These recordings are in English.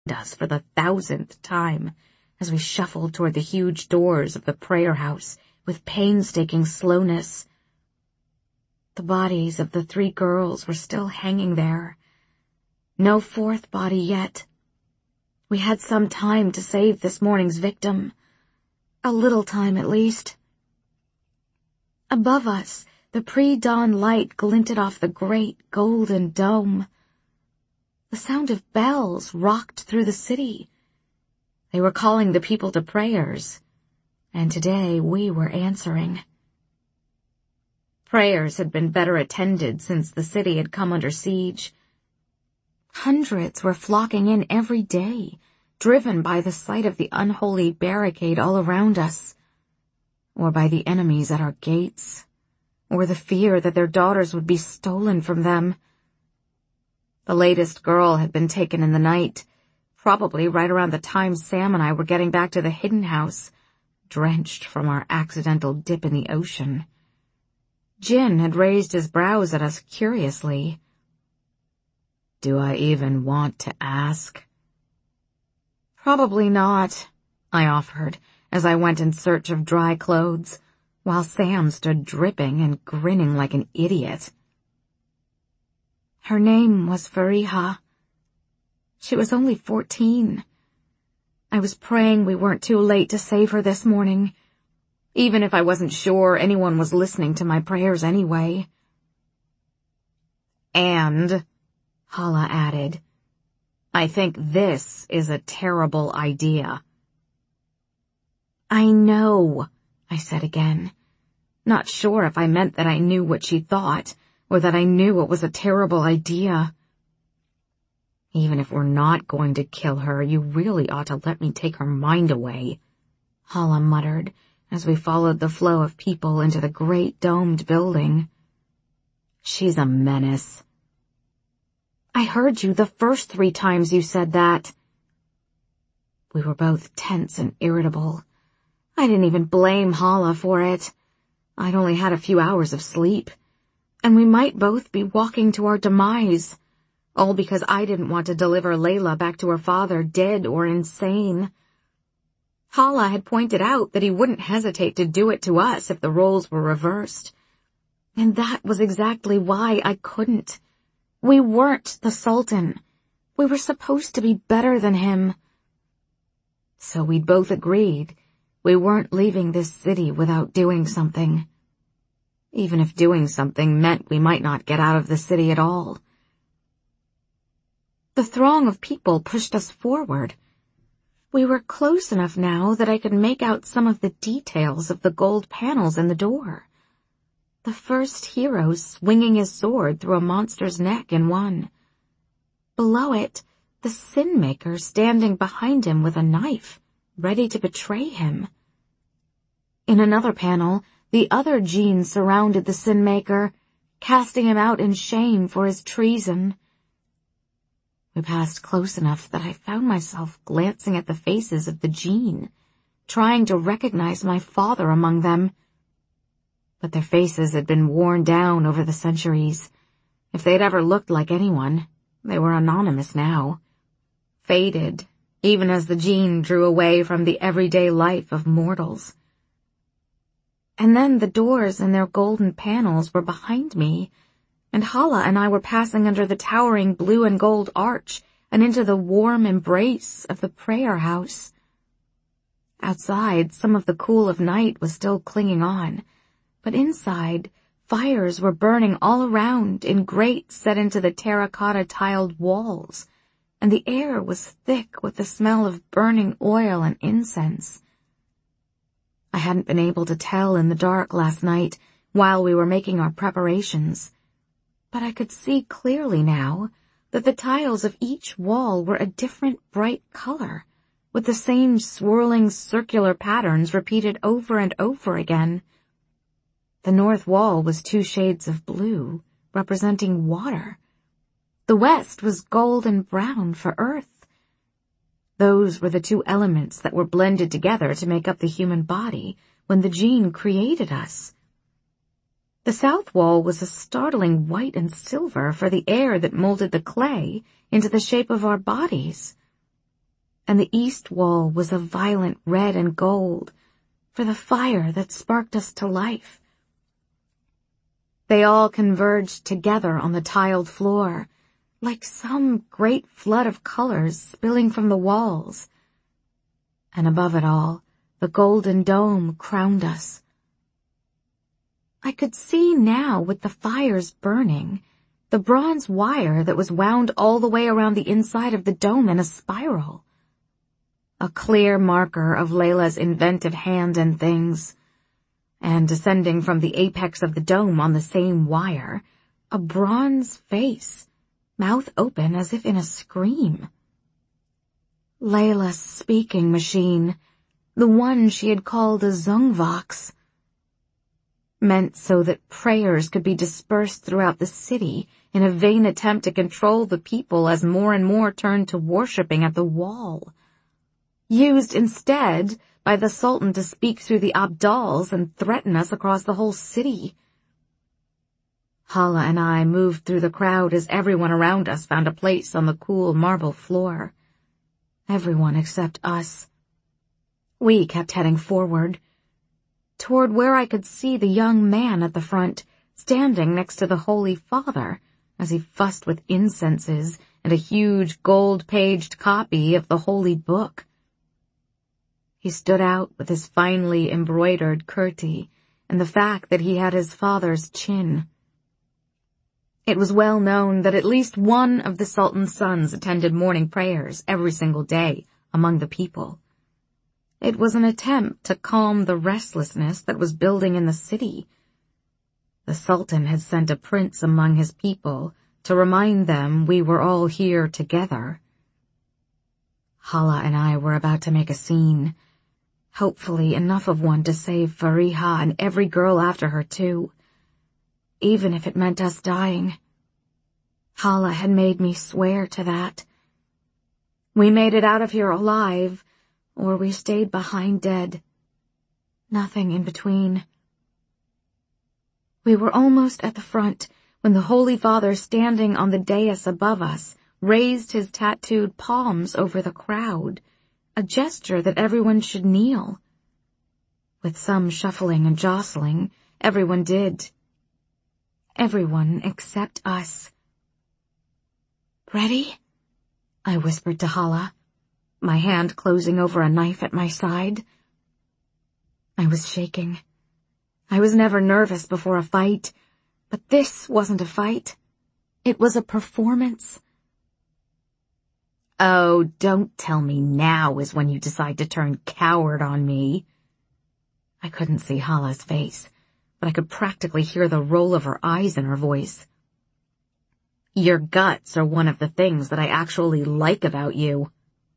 thanked us for the 1,000th time as we shuffled toward the huge doors of the prayer house with painstaking slowness. The bodies of the 3 girls were still hanging there. No 4th body yet. We had some time to save this morning's victim. A little time at least. Above us, the pre-dawn light glinted off the great golden dome. The sound of bells rocked through the city. They were calling the people to prayers, and today we were answering. Prayers had been better attended since the city had come under siege. Hundreds were flocking in every day, driven by the sight of the unholy barricade all around us, or by the enemies at our gates, or the fear that their daughters would be stolen from them. The latest girl had been taken in the night, probably right around the time Sam and I were getting back to the hidden house, drenched from our accidental dip in the ocean. Jin had raised his brows at us curiously. Do I even want to ask? Probably not, I offered as I went in search of dry clothes, while Sam stood dripping and grinning like an idiot. Her name was Fariha. She was only 14. I was praying we weren't too late to save her this morning, even if I wasn't sure anyone was listening to my prayers anyway. And, Hala added, I think this is a terrible idea. I know, I said again, not sure if I meant that I knew what she thought, or that I knew it was a terrible idea. Even if we're not going to kill her, you really ought to let me take her mind away, Hala muttered as we followed the flow of people into the great domed building. She's a menace. I heard you the first 3 times you said that. We were both tense and irritable. I didn't even blame Hala for it. I'd only had a few hours of sleep, and we might both be walking to our demise, all because I didn't want to deliver Layla back to her father dead or insane. Hala had pointed out that he wouldn't hesitate to do it to us if the roles were reversed. And that was exactly why I couldn't. We weren't the Sultan. We were supposed to be better than him. So we'd both agreed we weren't leaving this city without doing something. Even if doing something meant we might not get out of the city at all. The throng of people pushed us forward. We were close enough now that I could make out some of the details of the gold panels in the door. The first hero swinging his sword through a monster's neck in one. Below it, the Sin Maker standing behind him with a knife, ready to betray him. In another panel, the other Jinn surrounded the Sin Maker, casting him out in shame for his treason. We passed close enough that I found myself glancing at the faces of the Jinn, trying to recognize my father among them. But their faces had been worn down over the centuries. If they'd ever looked like anyone, they were anonymous now. Faded, even as the Jinn drew away from the everyday life of mortals. And then the doors and their golden panels were behind me, and Hala and I were passing under the towering blue and gold arch and into the warm embrace of the prayer house. Outside, some of the cool of night was still clinging on, but inside, fires were burning all around in grates set into the terracotta tiled walls, and the air was thick with the smell of burning oil and incense. I hadn't been able to tell in the dark last night while we were making our preparations, but I could see clearly now that the tiles of each wall were a different bright color, with the same swirling circular patterns repeated over and over again. The north wall was 2 shades of blue, representing water. The west was gold and brown for earth. Those were the 2 elements that were blended together to make up the human body when the Jinn created us. The south wall was a startling white and silver for the air that molded the clay into the shape of our bodies. and the east wall was a violent red and gold for the fire that sparked us to life. They all converged together on the tiled floor, like some great flood of colors spilling from the walls. And above it all, the golden dome crowned us. I could see now, with the fires burning, the bronze wire that was wound all the way around the inside of the dome in a spiral. A clear marker of Layla's inventive hand and things. And descending from the apex of the dome on the same wire, a bronze face, mouth open as if in a scream. Layla's speaking machine, the one she had called a Zungvox, meant so that prayers could be dispersed throughout the city in a vain attempt to control the people as more and more turned to worshipping at the wall. Used instead by the Sultan to speak through the Abdals and threaten us across the whole city. Hala and I moved through the crowd as everyone around us found a place on the cool marble floor. Everyone except us. We kept heading forward, toward where I could see the young man at the front, standing next to the Holy Father, as he fussed with incenses and a huge gold-paged copy of the Holy Book. He stood out with his finely embroidered kurti and the fact that he had his father's chin. It was well known that at least one of the Sultan's sons attended morning prayers every single day among the people. It was an attempt to calm the restlessness that was building in the city. The Sultan had sent a prince among his people to remind them we were all here together. Hala and I were about to make a scene, hopefully enough of one to save Fariha and every girl after her too, even if it meant us dying. Hala had made me swear to that. We made it out of here alive, or we stayed behind dead. Nothing in between. We were almost at the front when the Holy Father, standing on the dais above us, raised his tattooed palms over the crowd, a gesture that everyone should kneel. With some shuffling and jostling, everyone did. Everyone except us. "Ready?" I whispered to Hala, my hand closing over a knife at my side. I was shaking. I was never nervous before a fight, but this wasn't a fight. It was a performance. "Oh, don't tell me now is when you decide to turn coward on me." I couldn't see Hala's face, but I could practically hear the roll of her eyes in her voice. "Your guts are one of the things that I actually like about you."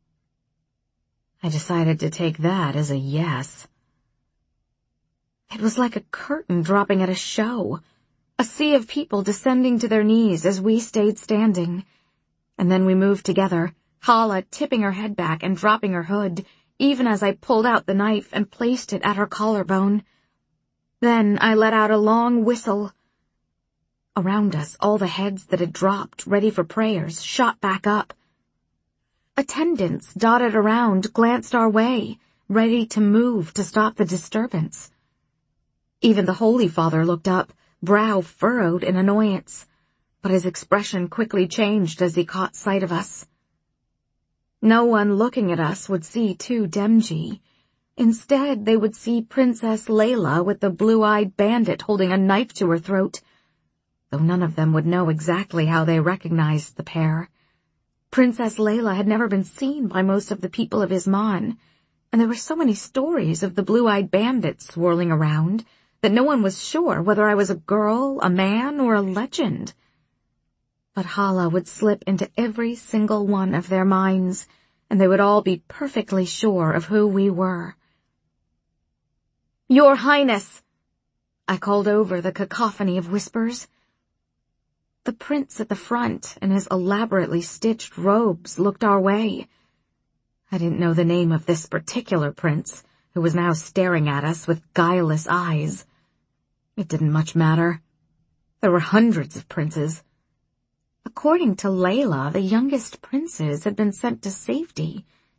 I decided to take that as a yes. It was like a curtain dropping at a show, a sea of people descending to their knees as we stayed standing. And then we moved together, Hala tipping her head back and dropping her hood, even as I pulled out the knife and placed it at her collarbone. Then I let out a long whistle. Around us, all the heads that had dropped, ready for prayers, shot back up. Attendants dotted around glanced our way, ready to move to stop the disturbance. Even the Holy Father looked up, brow furrowed in annoyance, but his expression quickly changed as he caught sight of us. No one looking at us would see two Demji. Instead, they would see Princess Layla with the blue-eyed bandit holding a knife to her throat, though none of them would know exactly how they recognized the pair. Princess Layla had never been seen by most of the people of Isman, and there were so many stories of the blue-eyed bandit swirling around that no one was sure whether I was a girl, a man, or a legend. But Hala would slip into every single one of their minds, and they would all be perfectly sure of who we were. "Your Highness!" I called over the cacophony of whispers. The prince at the front, in his elaborately stitched robes, looked our way. I didn't know the name of this particular prince, who was now staring at us with guileless eyes. It didn't much matter. There were hundreds of princes. According to Layla, the youngest princes had been sent to safety,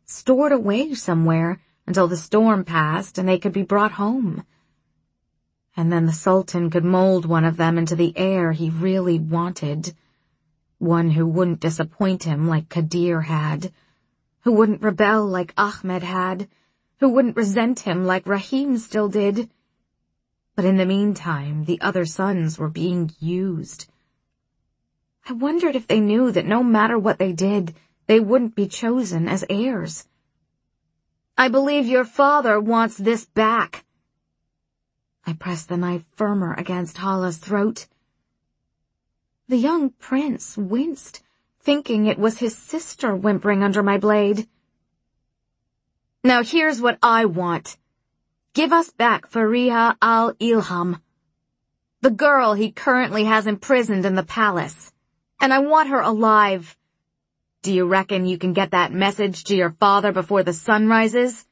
stored away somewhere until the storm passed and they could be brought home. And then the Sultan could mold one of them into the heir he really wanted. One who wouldn't disappoint him like Kadir had, who wouldn't rebel like Ahmed had, who wouldn't resent him like Rahim still did. But in the meantime, the other sons were being used. I wondered if they knew that no matter what they did, they wouldn't be chosen as heirs. "I believe your father wants this back." I pressed the knife firmer against Hala's throat. The young prince winced, thinking it was his sister whimpering under my blade. "Now here's what I want. Give us back Fariha al-Ilham, the girl he currently has imprisoned in the palace, and I want her alive. Do you reckon you can get that message to your father before the sun rises?"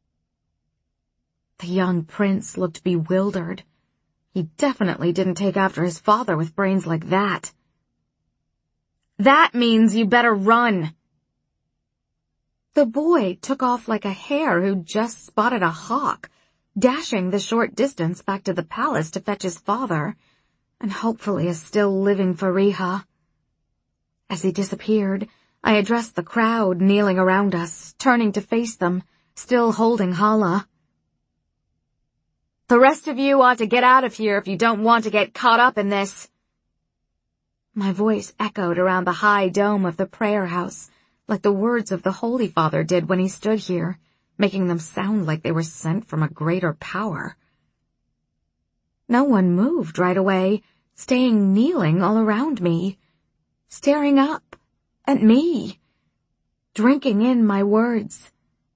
The young prince looked bewildered. He definitely didn't take after his father with brains like that. "That means you better run." The boy took off like a hare who'd just spotted a hawk, dashing the short distance back to the palace to fetch his father, and hopefully a still living Fariha. As he disappeared, I addressed the crowd kneeling around us, turning to face them, still holding Hala. "The rest of you ought to get out of here if you don't want to get caught up in this." My voice echoed around the high dome of the prayer house, like the words of the Holy Father did when he stood here, making them sound like they were sent from a greater power. No one moved right away, staying kneeling all around me, staring up at me, drinking in my words.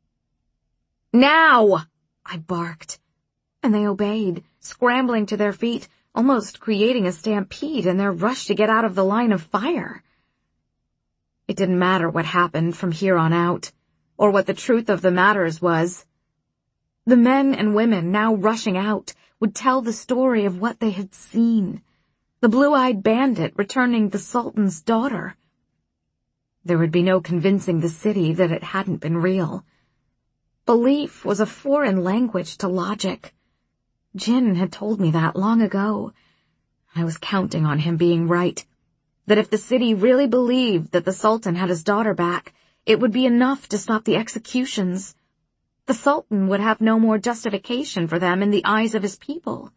"Now!" I barked, and they obeyed, scrambling to their feet, almost creating a stampede in their rush to get out of the line of fire. It didn't matter what happened from here on out, or what the truth of the matters was. The men and women now rushing out would tell the story of what they had seen, the blue-eyed bandit returning the Sultan's daughter. There would be no convincing the city that it hadn't been real. Belief was a foreign language to logic. Jinn had told me that long ago. I was counting on him being right, that if the city really believed that the Sultan had his daughter back, it would be enough to stop the executions. The Sultan would have no more justification for them in the eyes of his people.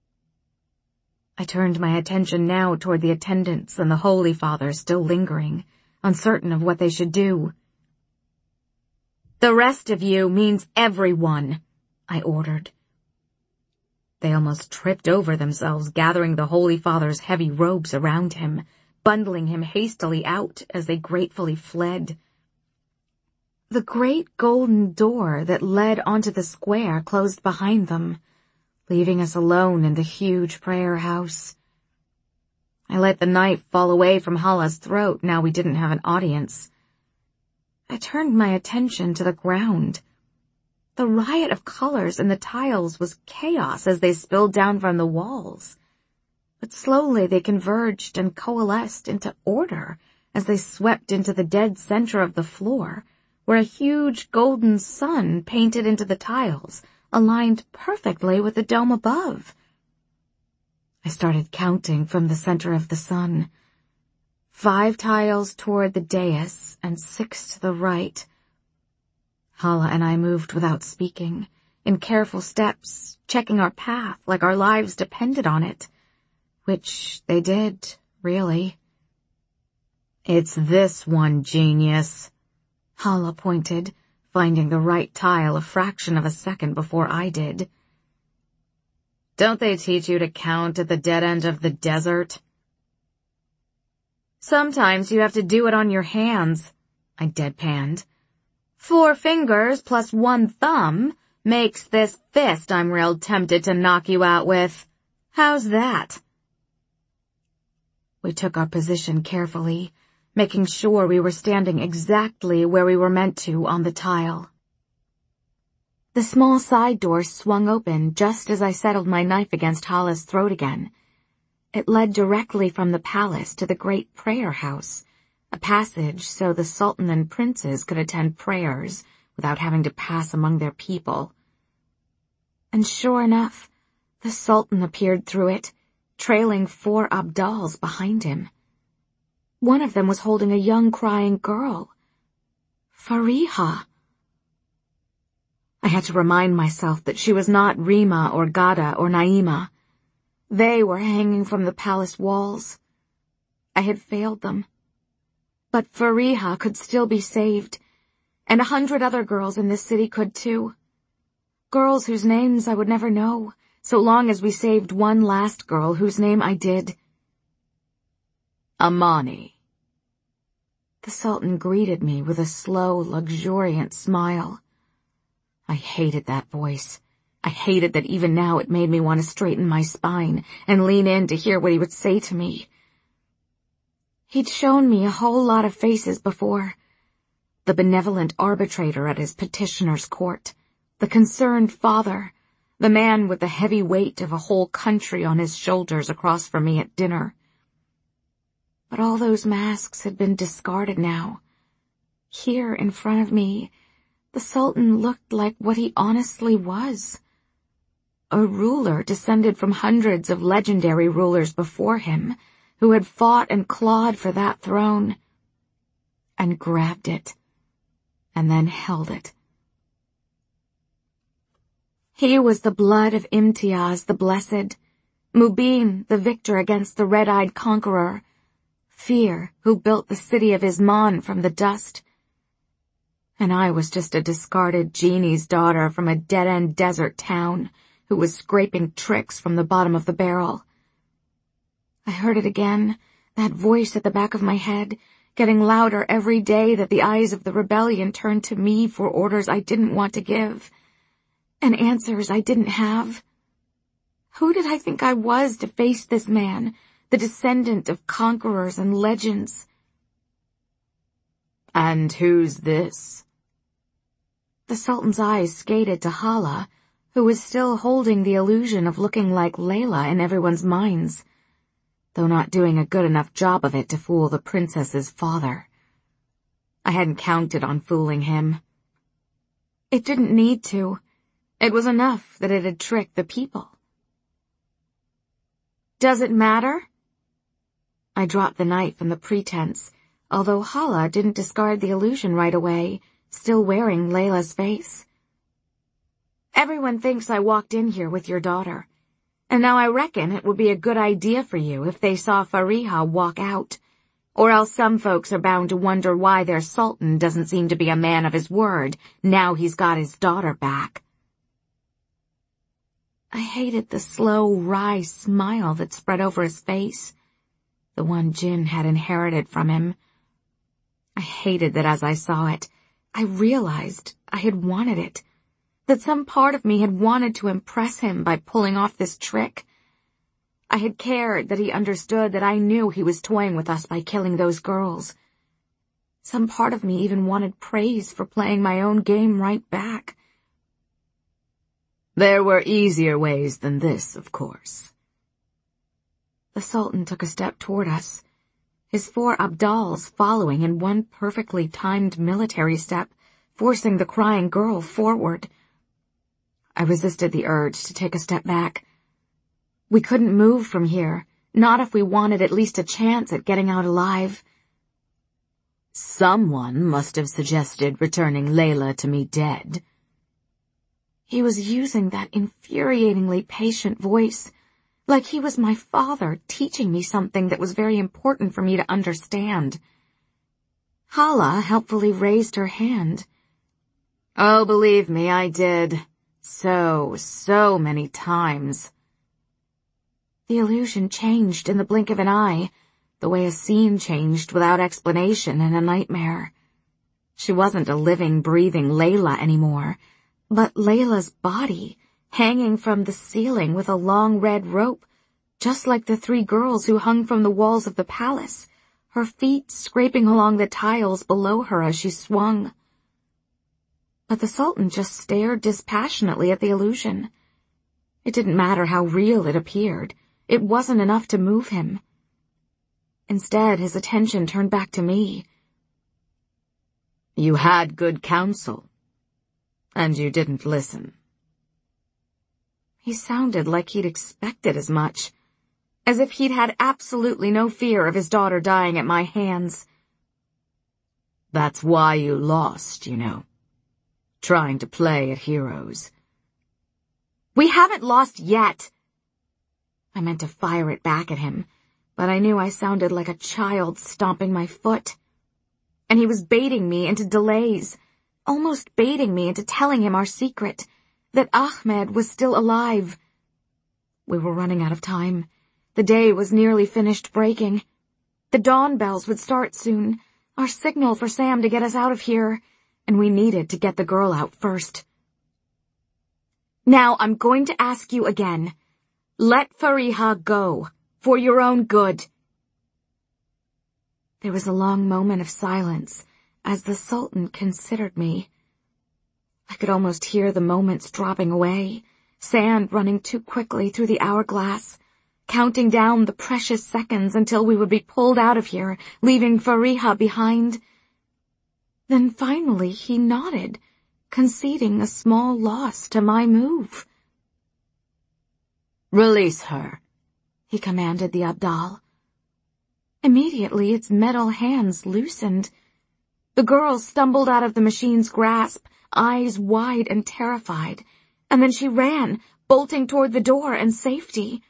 I turned my attention now toward the attendants and the Holy Father still lingering, uncertain of what they should do. "The rest of you means everyone," I ordered. They almost tripped over themselves gathering the Holy Father's heavy robes around him, bundling him hastily out as they gratefully fled. The great golden door that led onto the square closed behind them, leaving us alone in the huge prayer house. I let the knife fall away from Hala's throat now we didn't have an audience. I turned my attention to the ground. The riot of colors in the tiles was chaos as they spilled down from the walls. But slowly they converged and coalesced into order as they swept into the dead center of the floor, where a huge golden sun painted into the tiles, aligned perfectly with the dome above. I started counting from the center of the sun. 5 tiles toward the dais and 6 to the right. Hala and I moved without speaking, in careful steps, checking our path like our lives depended on it. Which they did, really. "It's this one, genius." Hala pointed, finding the right tile a fraction of a second before I did. "Don't they teach you to count at the dead end of the desert?" "Sometimes you have to do it on your hands," I deadpanned. 4 fingers plus 1 thumb makes this fist I'm real tempted to knock you out with. How's that?" We took our position carefully, making sure we were standing exactly where we were meant to on the tile. The small side door swung open just as I settled my knife against Hala's throat again. It led directly from the palace to the great prayer house, a passage so the Sultan and princes could attend prayers without having to pass among their people. And sure enough, the Sultan appeared through it, trailing 4 Abdals behind him. One of them was holding a young crying girl. Fariha. I had to remind myself that she was not Rima or Gada or Naima. They were hanging from the palace walls. I had failed them. But Fariha could still be saved, and 100 other girls in this city could too. Girls whose names I would never know, so long as we saved one last girl whose name I did. Amani. The Sultan greeted me with a slow, luxuriant smile. I hated that voice. I hated that even now it made me want to straighten my spine and lean in to hear what he would say to me. He'd shown me a whole lot of faces before. The benevolent arbitrator at his petitioner's court, the concerned father, the man with the heavy weight of a whole country on his shoulders across from me at dinner. But all those masks had been discarded now. Here in front of me, the Sultan looked like what he honestly was. A ruler descended from hundreds of legendary rulers before him, who had fought and clawed for that throne, and grabbed it, and then held it. He was the blood of Imtiaz the Blessed, Mubin the victor against the red-eyed conqueror, Fear who built the city of Isman from the dust, and I was just a discarded genie's daughter from a dead-end desert town who was scraping tricks from the bottom of the barrel. I heard it again, that voice at the back of my head, getting louder every day that the eyes of the rebellion turned to me for orders I didn't want to give, and answers I didn't have. Who did I think I was to face this man, the descendant of conquerors and legends? And who's this? The Sultan's eyes skated to Hala, who was still holding the illusion of looking like Layla in everyone's minds, though not doing a good enough job of it to fool the princess's father. I hadn't counted on fooling him. It didn't need to. It was enough that it had tricked the people. Does it matter? I dropped the knife and the pretense, although Hala didn't discard the illusion right away, still wearing Layla's face. Everyone thinks I walked in here with your daughter, and now I reckon it would be a good idea for you if they saw Fariha walk out, or else some folks are bound to wonder why their Sultan doesn't seem to be a man of his word now he's got his daughter back. I hated the slow, wry smile that spread over his face, the one Jinn had inherited from him. I hated that as I saw it, I realized I had wanted it, that some part of me had wanted to impress him by pulling off this trick. I had cared that he understood that I knew he was toying with us by killing those girls. Some part of me even wanted praise for playing my own game right back. There were easier ways than this, of course. The Sultan took a step toward us, his 4 Abdals following in one perfectly timed military step, forcing the crying girl forward. I resisted the urge to take a step back. We couldn't move from here, not if we wanted at least a chance at getting out alive. Someone must have suggested returning Layla to me dead. He was using that infuriatingly patient voice, like he was my father teaching me something that was very important for me to understand. Hala helpfully raised her hand. Oh, believe me, I did. So many times. The illusion changed in the blink of an eye, the way a scene changed without explanation in a nightmare. She wasn't a living, breathing Layla anymore, but Layla's body, hanging from the ceiling with a long red rope, just like the 3 girls who hung from the walls of the palace, her feet scraping along the tiles below her as she swung. But the Sultan just stared dispassionately at the illusion. It didn't matter how real it appeared. It wasn't enough to move him. Instead, his attention turned back to me. You had good counsel, and you didn't listen. He sounded like he'd expected as much, as if he'd had absolutely no fear of his daughter dying at my hands. That's why you lost, you know. Trying to play at heroes. We haven't lost yet. I meant to fire it back at him, but I knew I sounded like a child stomping my foot. And he was baiting me into delays, almost baiting me into telling him our secret, that Ahmed was still alive. We were running out of time. The day was nearly finished breaking. The dawn bells would start soon, our signal for Sam to get us out of here, and we needed to get the girl out first. Now I'm going to ask you again. Let Fariha go, for your own good. There was a long moment of silence as the Sultan considered me. I could almost hear the moments dropping away, sand running too quickly through the hourglass, counting down the precious seconds until we would be pulled out of here, leaving Fariha behind. Then finally he nodded, conceding a small loss to my move. Release her, he commanded the Abdal. Immediately its metal hands loosened. The girl stumbled out of the machine's grasp, eyes wide and terrified, and then she ran, bolting toward the door and safety.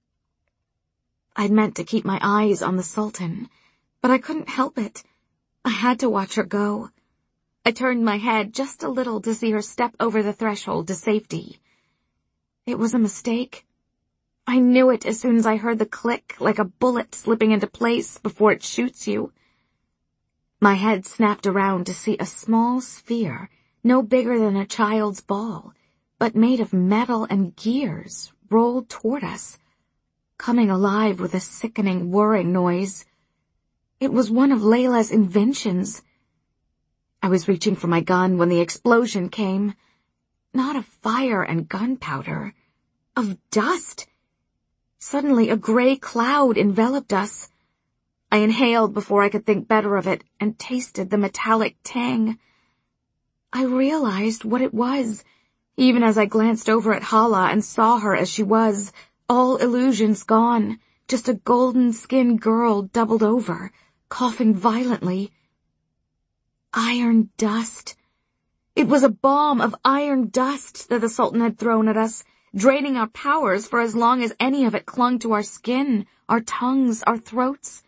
I'd meant to keep my eyes on the Sultan, but I couldn't help it. I had to watch her go. I turned my head just a little to see her step over the threshold to safety. It was a mistake. I knew it as soon as I heard the click, like a bullet slipping into place before it shoots you. My head snapped around to see a small sphere, no bigger than a child's ball, but made of metal and gears, rolled toward us, coming alive with a sickening whirring noise. It was one of Layla's inventions. I was reaching for my gun when the explosion came. Not of fire and gunpowder, of dust. Suddenly a gray cloud enveloped us. I inhaled before I could think better of it and tasted the metallic tang. I realized what it was, even as I glanced over at Hala and saw her as she was, all illusions gone, just a golden-skinned girl doubled over, coughing violently. Iron dust. It was a bomb of iron dust that the Sultan had thrown at us, draining our powers for as long as any of it clung to our skin, our tongues, our throats.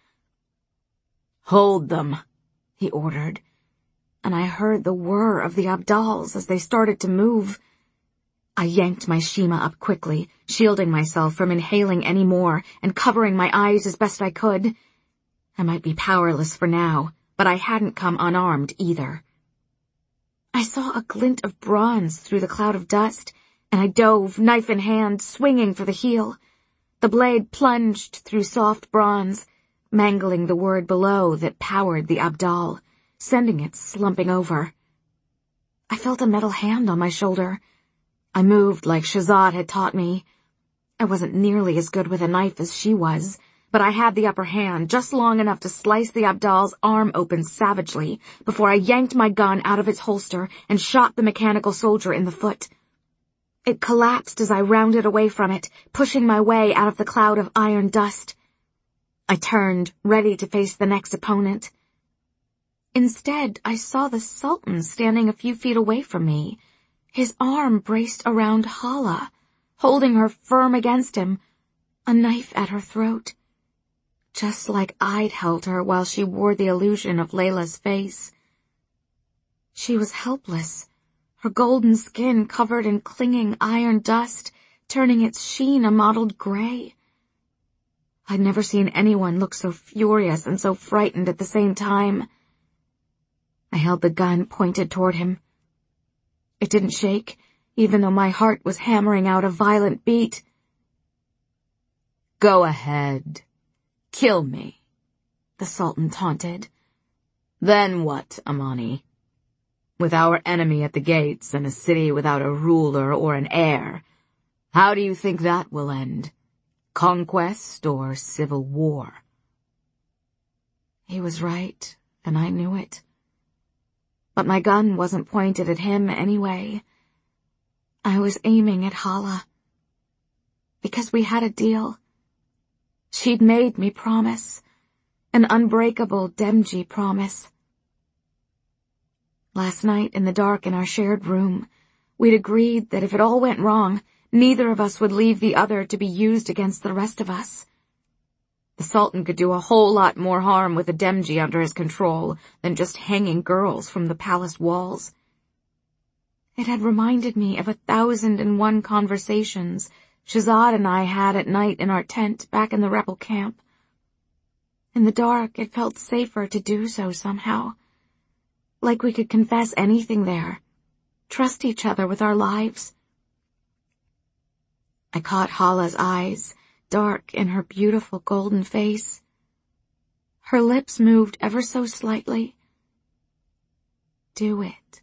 Hold them, he ordered, and I heard the whir of the Abdals as they started to move. I yanked my Shima up quickly, shielding myself from inhaling any more and covering my eyes as best I could. I might be powerless for now, but I hadn't come unarmed either. I saw a glint of bronze through the cloud of dust, and I dove, knife in hand, swinging for the heel. The blade plunged through soft bronze, mangling the word below that powered the Abdal, sending it slumping over. I felt a metal hand on my shoulder. I moved like Shahzad had taught me. I wasn't nearly as good with a knife as she was, but I had the upper hand, just long enough to slice the Abdal's arm open savagely before I yanked my gun out of its holster and shot the mechanical soldier in the foot. It collapsed as I rounded away from it, pushing my way out of the cloud of iron dust. I turned, ready to face the next opponent. Instead, I saw the Sultan standing a few feet away from me, his arm braced around Hala, holding her firm against him, a knife at her throat. Just like I'd held her while she wore the illusion of Layla's face. She was helpless, her golden skin covered in clinging iron dust, turning its sheen a mottled gray. I'd never seen anyone look so furious and so frightened at the same time. I held the gun pointed toward him. It didn't shake, even though my heart was hammering out a violent beat. Go ahead. Kill me, the Sultan taunted. Then what, Amani? With our enemy at the gates and a city without a ruler or an heir, how do you think that will end? Conquest or civil war? He was right, and I knew it. But my gun wasn't pointed at him anyway. I was aiming at Hala. Because we had a deal. She'd made me promise. An unbreakable Demji promise. Last night in the dark in our shared room, we'd agreed that if it all went wrong, neither of us would leave the other to be used against the rest of us. The Sultan could do a whole lot more harm with a Demji under his control than just hanging girls from the palace walls. It had reminded me of 1,001 conversations Shahzad and I had at night in our tent back in the rebel camp. In the dark, it felt safer to do so somehow. Like we could confess anything there, trust each other with our lives. I caught Hala's eyes, dark in her beautiful golden face. Her lips moved ever so slightly. Do it.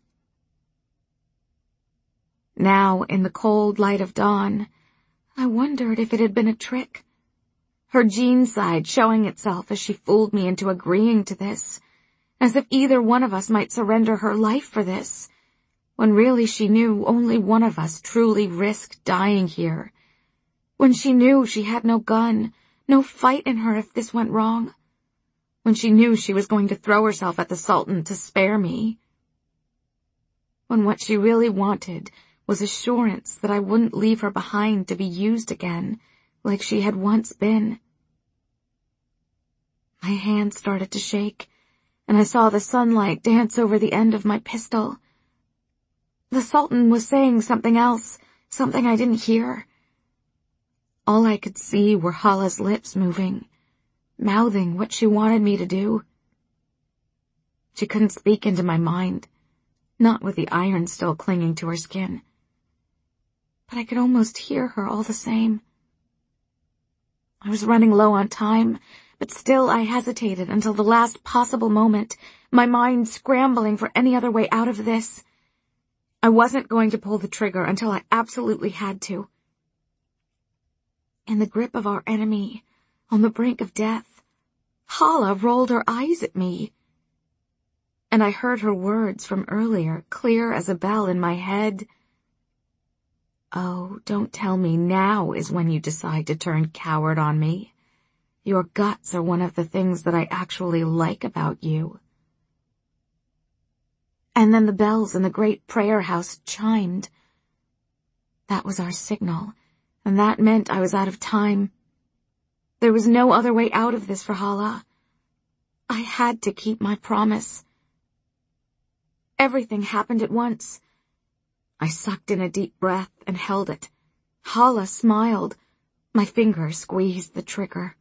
Now, in the cold light of dawn, I wondered if it had been a trick. Her Jean side showing itself as she fooled me into agreeing to this, as if either one of us might surrender her life for this, when really she knew only one of us truly risked dying here, when she knew she had no gun, no fight in her if this went wrong, when she knew she was going to throw herself at the Sultan to spare me, when what she really wanted was assurance that I wouldn't leave her behind to be used again, like she had once been. My hand started to shake, and I saw the sunlight dance over the end of my pistol. The Sultan was saying something else, something I didn't hear. All I could see were Hala's lips moving, mouthing what she wanted me to do. She couldn't speak into my mind, not with the iron still clinging to her skin. But I could almost hear her all the same. I was running low on time, but still I hesitated until the last possible moment, my mind scrambling for any other way out of this. I wasn't going to pull the trigger until I absolutely had to. In the grip of our enemy, on the brink of death, Hala rolled her eyes at me. And I heard her words from earlier, clear as a bell in my head. Oh, don't tell me now is when you decide to turn coward on me. Your guts are one of the things that I actually like about you. And then the bells in the great prayer house chimed. That was our signal, and that meant I was out of time. There was no other way out of this for Hala. I had to keep my promise. Everything happened at once. I sucked in a deep breath and held it. Hala smiled. My finger squeezed the trigger.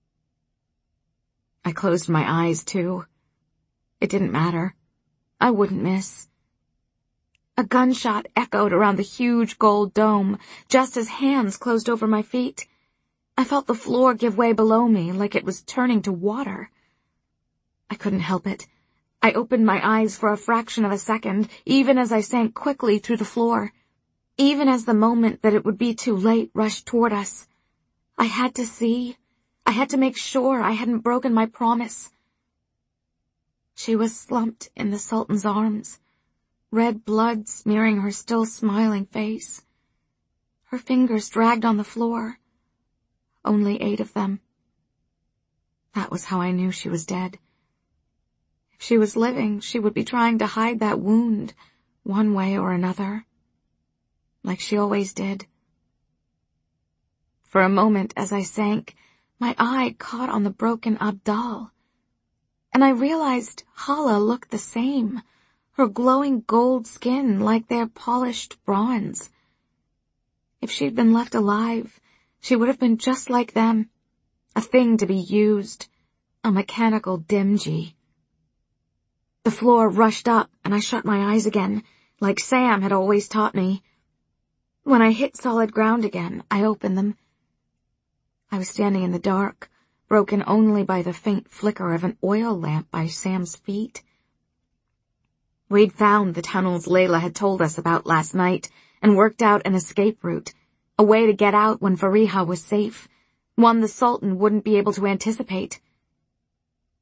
I closed my eyes, too. It didn't matter. I wouldn't miss. A gunshot echoed around the huge gold dome, just as hands closed over my feet. I felt the floor give way below me like it was turning to water. I couldn't help it. I opened my eyes for a fraction of a second, even as I sank quickly through the floor, even as the moment that it would be too late rushed toward us. I had to see. I had to make sure I hadn't broken my promise. She was slumped in the Sultan's arms, red blood smearing her still smiling face. Her fingers dragged on the floor. Only 8 of them. That was how I knew she was dead. If she was living, she would be trying to hide that wound, one way or another, like she always did. For a moment, as I sank, my eye caught on the broken Abdal, and I realized Hala looked the same, her glowing gold skin like their polished bronze. If she'd been left alive, she would have been just like them, a thing to be used, a mechanical Demji. The floor rushed up, and I shut my eyes again, like Sam had always taught me. When I hit solid ground again, I opened them. I was standing in the dark, broken only by the faint flicker of an oil lamp by Sam's feet. We'd found the tunnels Layla had told us about last night, and worked out an escape route, a way to get out when Fariha was safe, one the Sultan wouldn't be able to anticipate.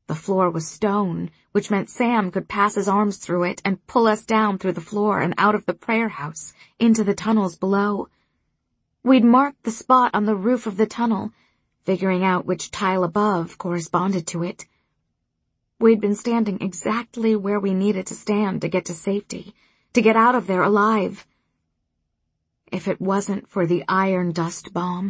The floor was stone, which meant Sam could pass his arms through it and pull us down through the floor and out of the prayer house into the tunnels below. We'd marked the spot on the roof of the tunnel, figuring out which tile above corresponded to it. We'd been standing exactly where we needed to stand to get to safety, to get out of there alive. If it wasn't for the iron dust bomb.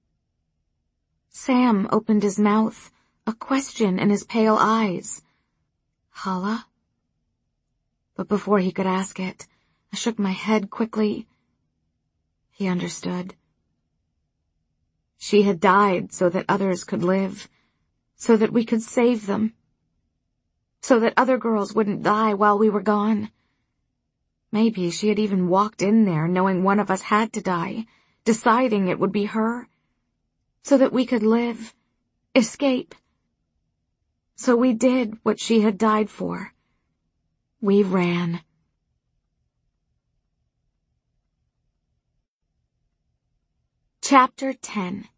Sam opened his mouth, a question in his pale eyes. Hala? But before he could ask it, I shook my head quickly. He understood. She had died so that others could live, so that we could save them, so that other girls wouldn't die while we were gone. Maybe she had even walked in there knowing one of us had to die, deciding it would be her, so that we could live, escape. So we did what she had died for. We ran. Chapter 10.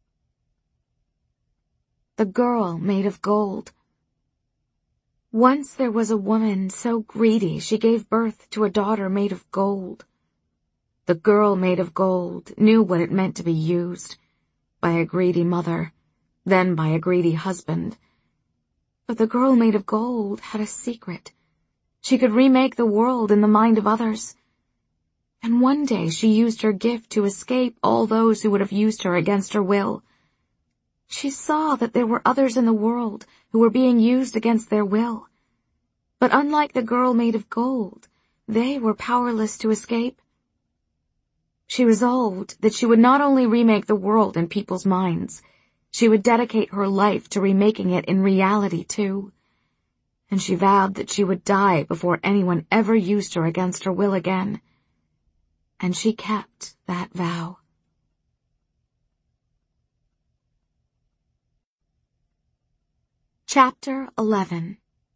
The Girl Made of Gold. Once there was a woman so greedy she gave birth to a daughter made of gold. The girl made of gold knew what it meant to be used, by a greedy mother, then by a greedy husband. But the girl made of gold had a secret. She could remake the world in the mind of others. And one day she used her gift to escape all those who would have used her against her will. She saw that there were others in the world who were being used against their will. But unlike the girl made of gold, they were powerless to escape. She resolved that she would not only remake the world in people's minds, she would dedicate her life to remaking it in reality too. And she vowed that she would die before anyone ever used her against her will again. And she kept that vow. Chapter 11.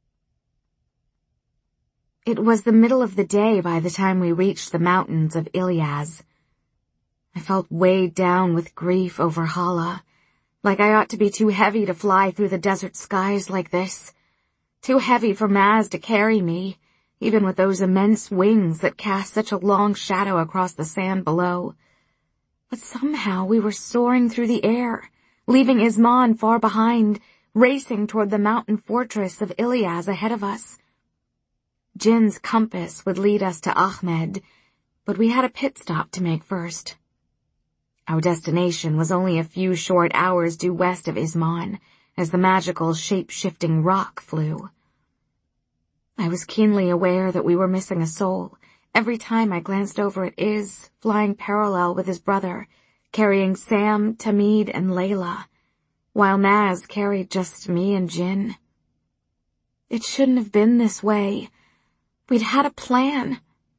It was the middle of the day by the time we reached the mountains of Ilyaz. I felt weighed down with grief over Hala, like I ought to be too heavy to fly through the desert skies like this, too heavy for Maz to carry me, even with those immense wings that cast such a long shadow across the sand below. But somehow we were soaring through the air, leaving Isman far behind, racing toward the mountain fortress of Ilyaz ahead of us. Jin's compass would lead us to Ahmed, but we had a pit stop to make first. Our destination was only a few short hours due west of Isman, as the magical shape-shifting rock flew. I was keenly aware that we were missing a soul every time I glanced over at Iz, flying parallel with his brother, carrying Sam, Tamid, and Layla, while Maz carried just me and Jin. It shouldn't have been this way. We'd had a plan.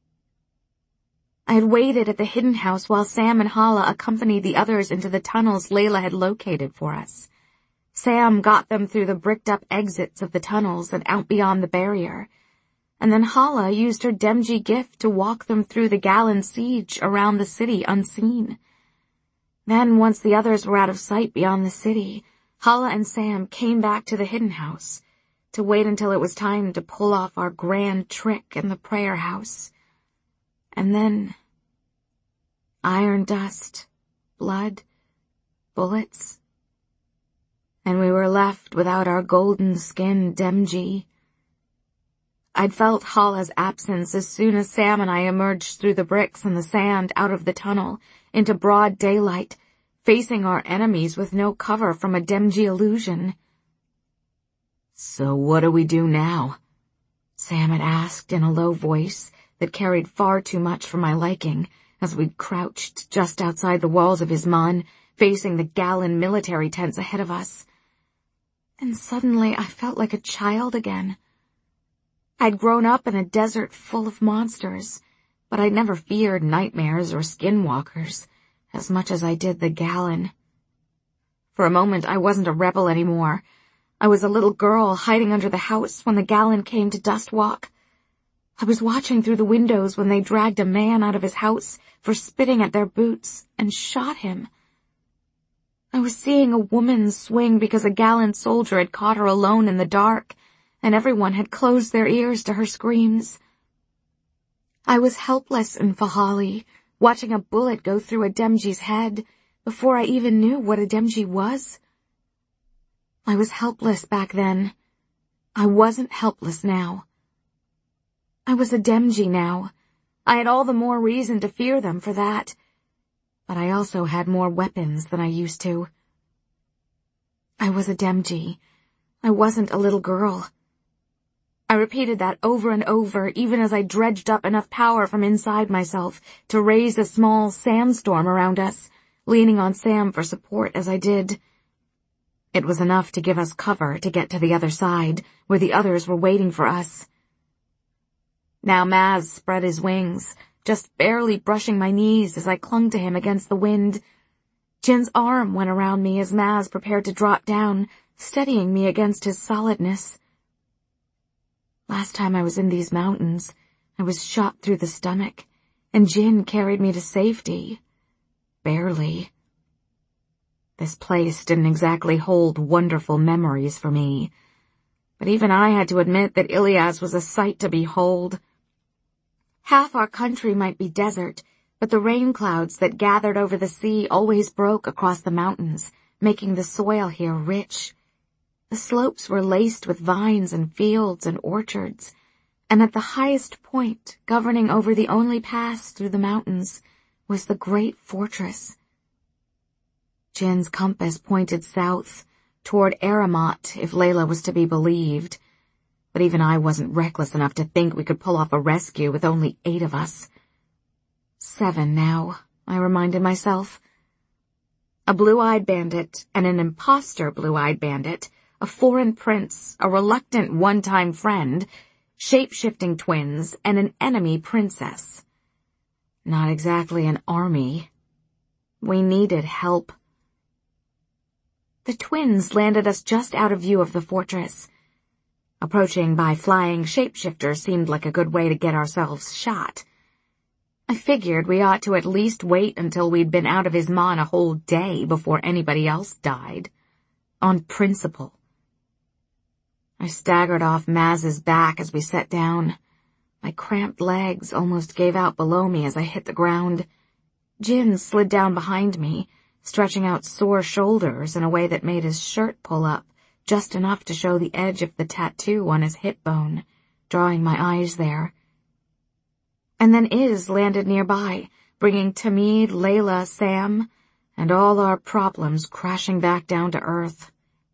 I had waited at the hidden house while Sam and Hala accompanied the others into the tunnels Layla had located for us. Sam got them through the bricked-up exits of the tunnels and out beyond the barrier, and then Hala used her Demji gift to walk them through the Galan siege around the city unseen. Then, once the others were out of sight beyond the city, Hala and Sam came back to the hidden house to wait until it was time to pull off our grand trick in the prayer house. And then, iron dust, blood, bullets, and we were left without our golden-skinned Demji. I'd felt Hala's absence as soon as Sam and I emerged through the bricks and the sand out of the tunnel into broad daylight, facing our enemies with no cover from a Demji illusion. "So what do we do now?" Sam had asked in a low voice that carried far too much for my liking as we crouched just outside the walls of Isman, facing the Galan military tents ahead of us. And suddenly I felt like a child again. I'd grown up in a desert full of monsters, but I'd never feared nightmares or skinwalkers as much as I did the Galan. For a moment I wasn't a rebel anymore. I was a little girl hiding under the house when the Galan came to Dustwalk. I was watching through the windows when they dragged a man out of his house for spitting at their boots and shot him. I was seeing a woman swing because a gallant soldier had caught her alone in the dark, and everyone had closed their ears to her screams. I was helpless in Fahali, watching a bullet go through a Demji's head before I even knew what a Demji was. I was helpless back then. I wasn't helpless now. I was a Demji now. I had all the more reason to fear them for that. But I also had more weapons than I used to. I was a Demji. I wasn't a little girl. I repeated that over and over, even as I dredged up enough power from inside myself to raise a small sandstorm around us, leaning on Sam for support as I did. It was enough to give us cover to get to the other side, where the others were waiting for us. Now Maz spread his wings, just barely brushing my knees as I clung to him against the wind. Jin's arm went around me as Maz prepared to drop down, steadying me against his solidness. Last time I was in these mountains, I was shot through the stomach, and Jin carried me to safety. Barely. This place didn't exactly hold wonderful memories for me, but even I had to admit that Ilias was a sight to behold. Half our country might be desert, but the rain clouds that gathered over the sea always broke across the mountains, making the soil here rich. The slopes were laced with vines and fields and orchards, and at the highest point, governing over the only pass through the mountains, was the great fortress. Jin's compass pointed south, toward Aramat, if Layla was to be believed. But even I wasn't reckless enough to think we could pull off a rescue with only 8 of us. 7 now, I reminded myself. A blue-eyed bandit and an imposter blue-eyed bandit, a foreign prince, a reluctant one-time friend, shape-shifting twins, and an enemy princess. Not exactly an army. We needed help. The twins landed us just out of view of the fortress. Approaching by flying shapeshifter seemed like a good way to get ourselves shot. I figured we ought to at least wait until we'd been out of Isman a whole day before anybody else died. On principle. I staggered off Maz's back as we sat down. My cramped legs almost gave out below me as I hit the ground. Jin slid down behind me, stretching out sore shoulders in a way that made his shirt pull up, just enough to show the edge of the tattoo on his hip bone, drawing my eyes there. And then Iz landed nearby, bringing Tamid, Layla, Sam, and all our problems crashing back down to earth.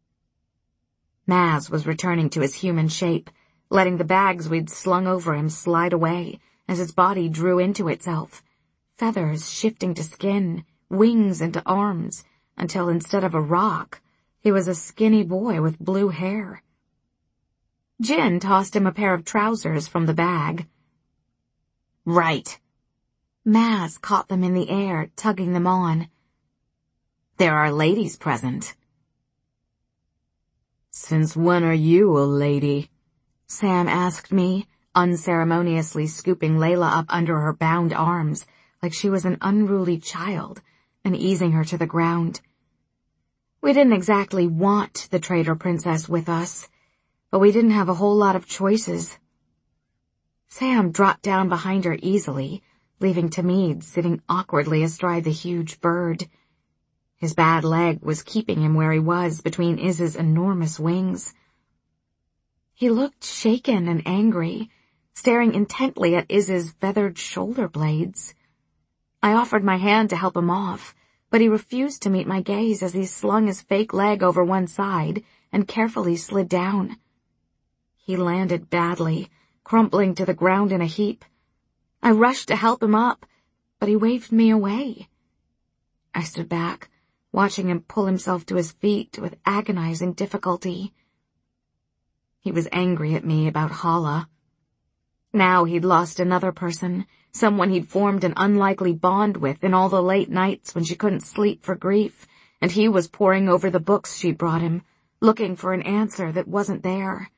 Maz was returning to his human shape, letting the bags we'd slung over him slide away as his body drew into itself, feathers shifting to skin, wings into arms, until instead of a rock, he was a skinny boy with blue hair. Jin tossed him a pair of trousers from the bag. Right. Maz caught them in the air, tugging them on. There are ladies present. Since when are you a lady? Sam asked me, unceremoniously scooping Layla up under her bound arms like she was an unruly child and easing her to the ground. We didn't exactly want the traitor princess with us, but we didn't have a whole lot of choices. Sam dropped down behind her easily, leaving Tamid sitting awkwardly astride the huge bird. His bad leg was keeping him where he was between Iz's enormous wings. He looked shaken and angry, staring intently at Iz's feathered shoulder blades. I offered my hand to help him off, but he refused to meet my gaze as he slung his fake leg over one side and carefully slid down. He landed badly, crumpling to the ground in a heap. I rushed to help him up, but he waved me away. I stood back, watching him pull himself to his feet with agonizing difficulty. He was angry at me about Hala. Now he'd lost another person, someone he'd formed an unlikely bond with in all the late nights when she couldn't sleep for grief, and he was poring over the books she'd brought him, looking for an answer that wasn't there.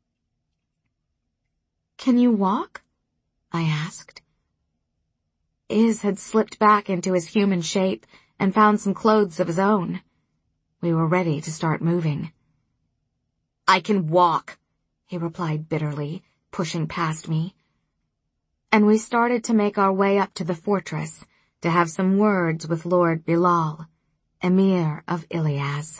Can you walk? I asked. Iz had slipped back into his human shape and found some clothes of his own. We were ready to start moving. "I can walk," he replied bitterly, pushing past me. And we started to make our way up to the fortress to have some words with Lord Bilal, Emir of Ilyas.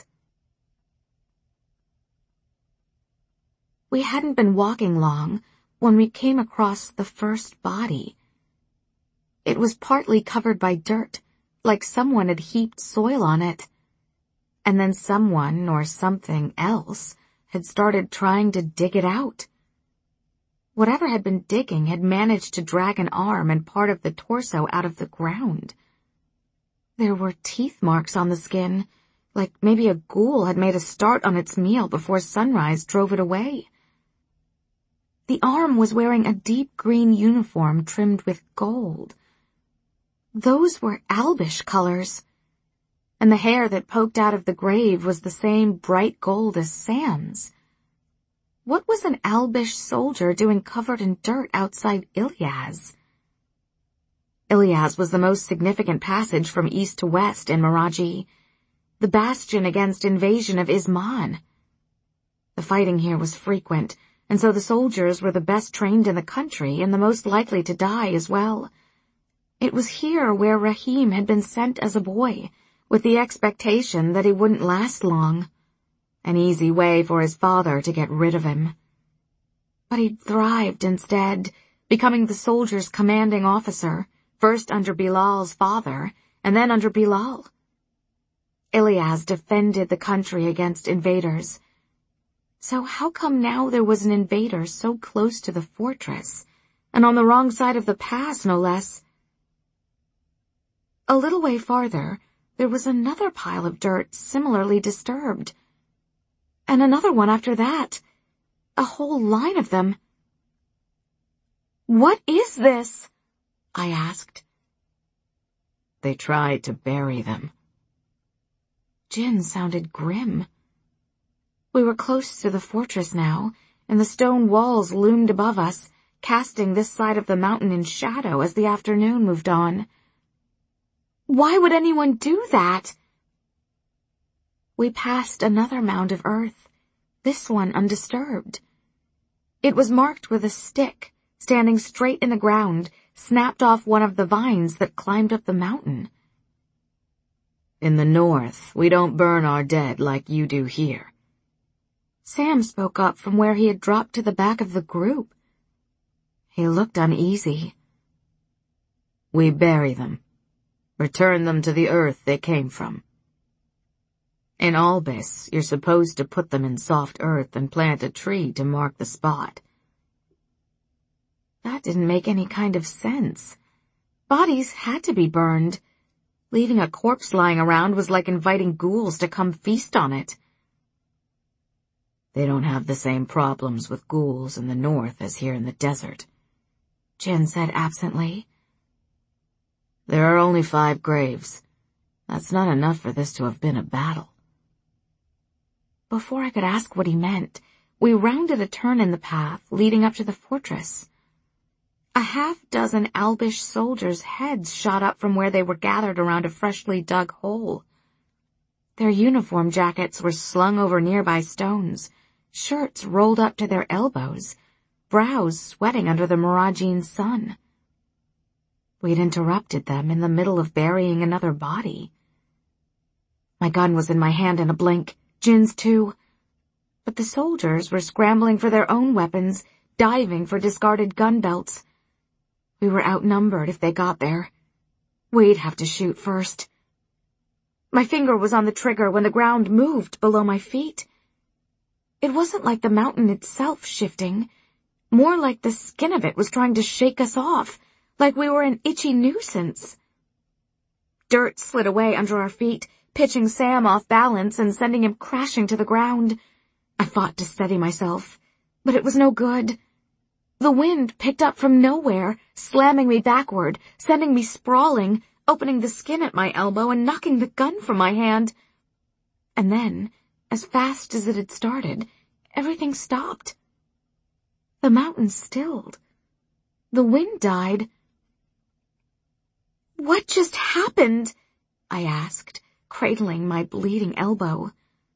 We hadn't been walking long when we came across the first body. It was partly covered by dirt, like someone had heaped soil on it. And then someone, or something else, had started trying to dig it out. Whatever had been digging had managed to drag an arm and part of the torso out of the ground. There were teeth marks on the skin, like maybe a ghoul had made a start on its meal before sunrise drove it away. The arm was wearing a deep green uniform trimmed with gold. Those were Albish colors, and the hair that poked out of the grave was the same bright gold as Sam's. What was an Albish soldier doing covered in dirt outside Ilyas? Ilyas was the most significant passage from east to west in Meraji, the bastion against invasion of Isman. The fighting here was frequent, and so the soldiers were the best trained in the country and the most likely to die as well. It was here where Rahim had been sent as a boy, with the expectation that he wouldn't last long. An easy way for his father to get rid of him. But he'd thrived instead, becoming the soldiers' commanding officer, first under Bilal's father, and then under Bilal. Ilyas defended the country against invaders. So how come now there was an invader so close to the fortress, and on the wrong side of the pass, no less? A little way farther, there was another pile of dirt similarly disturbed. And another one after that. A whole line of them. "What is this?" I asked. "They tried to bury them." Jin sounded grim. We were close to the fortress now, and the stone walls loomed above us, casting this side of the mountain in shadow as the afternoon moved on. "Why would anyone do that?" We passed another mound of earth, this one undisturbed. It was marked with a stick, standing straight in the ground, snapped off one of the vines that climbed up the mountain. "In the north, we don't burn our dead like you do here." Sam spoke up from where he had dropped to the back of the group. He looked uneasy. "We bury them. Return them to the earth they came from. In Albis, you're supposed to put them in soft earth and plant a tree to mark the spot." That didn't make any kind of sense. Bodies had to be burned. Leaving a corpse lying around was like inviting ghouls to come feast on it. "They don't have the same problems with ghouls in the north as here in the desert," Jin said absently. "There are only 5 graves. That's not enough for this to have been a battle." Before I could ask what he meant, we rounded a turn in the path leading up to the fortress. A half-dozen Albish soldiers' heads shot up from where they were gathered around a freshly dug hole. Their uniform jackets were slung over nearby stones, shirts rolled up to their elbows, brows sweating under the Merajin sun. We'd interrupted them in the middle of burying another body. My gun was in my hand in a blink, Jin's too. But the soldiers were scrambling for their own weapons, diving for discarded gun belts. We were outnumbered if they got there. We'd have to shoot first. My finger was on the trigger when the ground moved below my feet. It wasn't like the mountain itself shifting, more like the skin of it was trying to shake us off, like we were an itchy nuisance. Dirt slid away under our feet, pitching Sam off balance and sending him crashing to the ground. I fought to steady myself, but it was no good. The wind picked up from nowhere, slamming me backward, sending me sprawling, opening the skin at my elbow and knocking the gun from my hand. And then, as fast as it had started, everything stopped. The mountain stilled. The wind died. "What just happened?" I asked, cradling my bleeding elbow.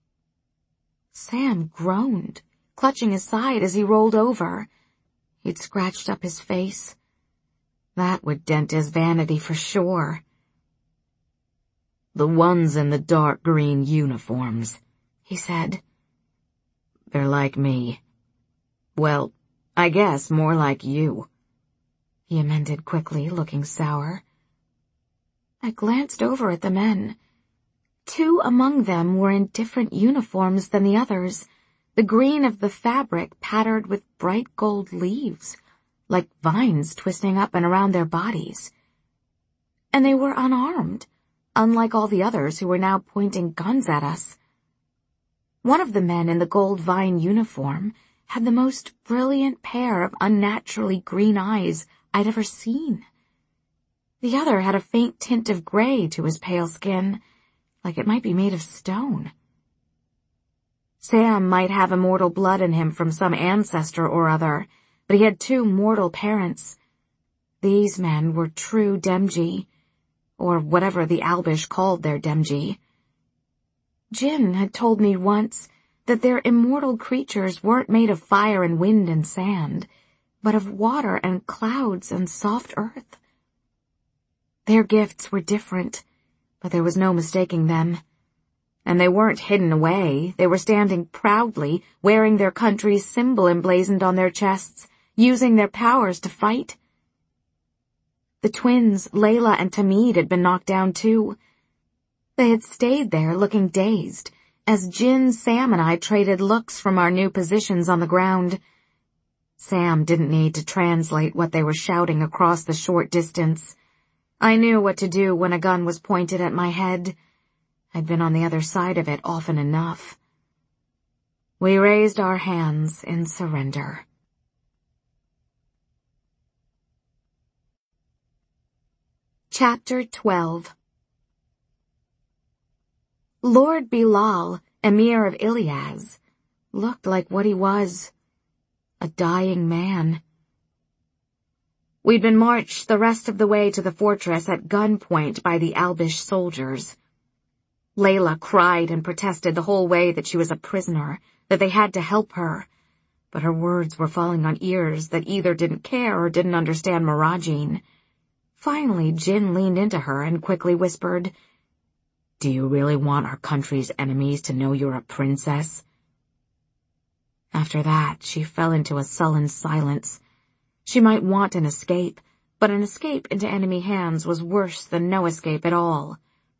Sam groaned, clutching his side as he rolled over. He'd scratched up his face. That would dent his vanity for sure. "The ones in the dark green uniforms," he said. "They're like me. Well, I guess more like you," he amended quickly, looking sour. I glanced over at the men. 2 among them were in different uniforms than the others, the green of the fabric patterned with bright gold leaves, like vines twisting up and around their bodies. And they were unarmed, unlike all the others who were now pointing guns at us. One of the men in the gold vine uniform had the most brilliant pair of unnaturally green eyes I'd ever seen. The other had a faint tint of gray to his pale skin, like it might be made of stone. Sam might have immortal blood in him from some ancestor or other, but he had 2 mortal parents. These men were true Demji, or whatever the Albish called their Demji. Jin had told me once that their immortal creatures weren't made of fire and wind and sand, but of water and clouds and soft earth. Their gifts were different, but there was no mistaking them. And they weren't hidden away. They were standing proudly, wearing their country's symbol emblazoned on their chests, using their powers to fight. The twins, Layla and Tamid, had been knocked down too. They had stayed there looking dazed, as Jin, Sam, and I traded looks from our new positions on the ground. Sam didn't need to translate what they were shouting across the short distance. I knew what to do when a gun was pointed at my head. I'd been on the other side of it often enough. We raised our hands in surrender. Chapter 12. Lord Bilal, Emir of Ilyaz, looked like what he was, a dying man. We'd been marched the rest of the way to the fortress at gunpoint by the Albish soldiers. Layla cried and protested the whole way that she was a prisoner, that they had to help her, but her words were falling on ears that either didn't care or didn't understand Miragine. Finally, Jin leaned into her and quickly whispered, "Do you really want our country's enemies to know you're a princess?" After that, she fell into a sullen silence. She might want an escape, but an escape into enemy hands was worse than no escape at all.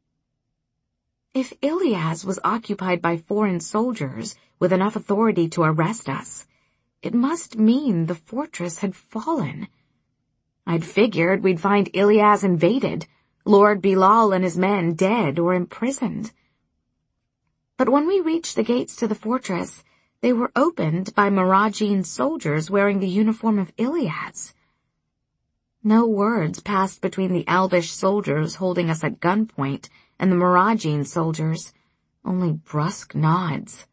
If Ilyaz was occupied by foreign soldiers with enough authority to arrest us, it must mean the fortress had fallen. I'd figured we'd find Ilyaz invaded, Lord Bilal and his men dead or imprisoned. But when we reached the gates to the fortress, they were opened by Miragine soldiers wearing the uniform of Ilyaz. No words passed between the Albish soldiers holding us at gunpoint and the Miragine soldiers, only brusque nods.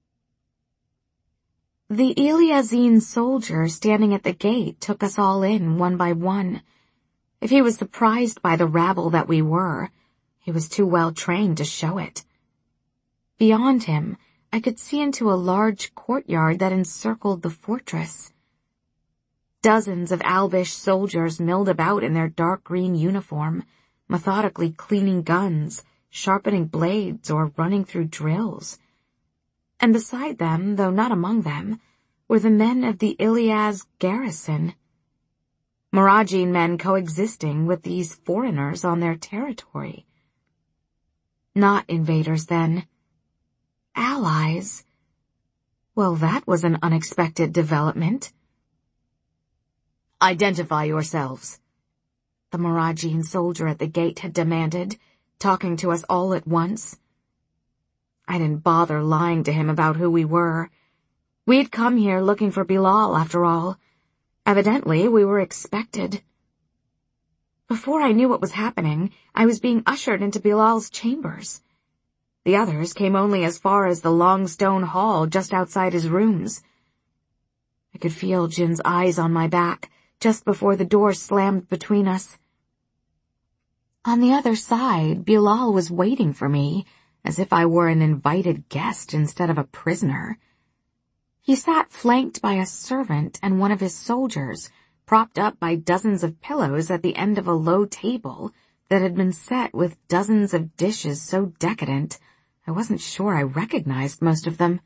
The Ilyazine soldier standing at the gate took us all in one by one. If he was surprised by the rabble that we were, he was too well trained to show it. Beyond him, I could see into a large courtyard that encircled the fortress. Dozens of Albish soldiers milled about in their dark green uniform, methodically cleaning guns, sharpening blades, or running through drills. And beside them, though not among them, were the men of the Ilyaz garrison. Miragine men coexisting with these foreigners on their territory. Not invaders, then. Allies. Well, that was an unexpected development. "Identify yourselves," the Miragine soldier at the gate had demanded, talking to us all at once. I didn't bother lying to him about who we were. We'd come here looking for Bilal, after all. Evidently, we were expected. Before I knew what was happening, I was being ushered into Bilal's chambers. The others came only as far as the long stone hall just outside his rooms. I could feel Jin's eyes on my back just before the door slammed between us. On the other side, Bilal was waiting for me, as if I were an invited guest instead of a prisoner. He sat flanked by a servant and one of his soldiers, propped up by dozens of pillows at the end of a low table that had been set with dozens of dishes so decadent I wasn't sure I recognized most of them.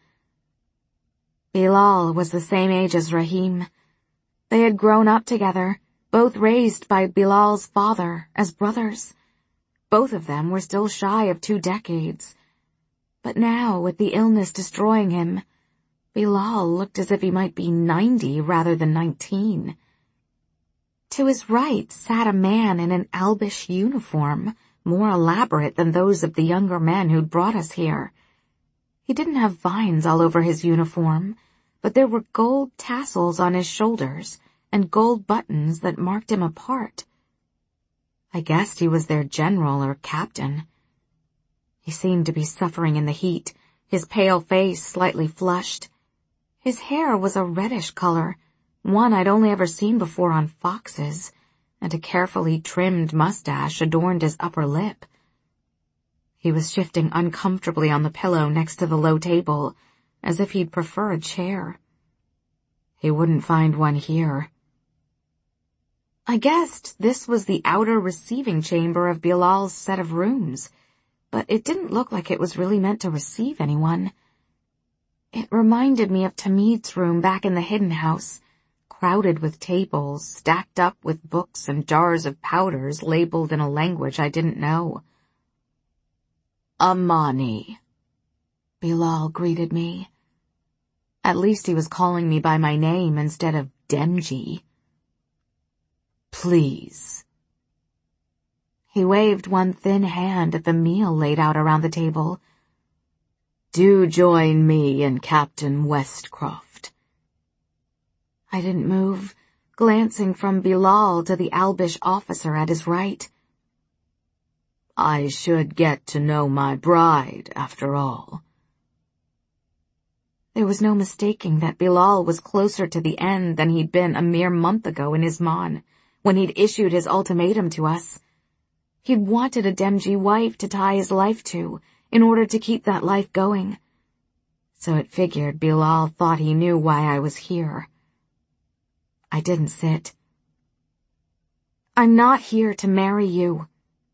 Bilal was the same age as Rahim. They had grown up together, both raised by Bilal's father as brothers. Both of them were still shy of 2 decades. But now, with the illness destroying him, Bilal looked as if he might be 90 rather than 19. To his right sat a man in an Albish uniform, more elaborate than those of the younger men who'd brought us here. He didn't have vines all over his uniform, but there were gold tassels on his shoulders and gold buttons that marked him apart. I guessed he was their general or captain. He seemed to be suffering in the heat, his pale face slightly flushed. His hair was a reddish color, one I'd only ever seen before on foxes, and a carefully trimmed mustache adorned his upper lip. He was shifting uncomfortably on the pillow next to the low table, as if he'd prefer a chair. He wouldn't find one here. I guessed this was the outer receiving chamber of Bilal's set of rooms, but it didn't look like it was really meant to receive anyone. It reminded me of Tamid's room back in the hidden house, crowded with tables, stacked up with books and jars of powders labeled in a language I didn't know. "Amani," Bilal greeted me. At least he was calling me by my name instead of Demji. "Please." He waved one thin hand at the meal laid out around the table. "Do join me and Captain Westcroft." I didn't move, glancing from Bilal to the Albish officer at his right. "I should get to know my bride, after all." There was no mistaking that Bilal was closer to the end than he'd been a mere month ago in Isman, when he'd issued his ultimatum to us. He'd wanted a Demji wife to tie his life to, in order to keep that life going. So it figured Bilal thought he knew why I was here. I didn't sit. "I'm not here to marry you."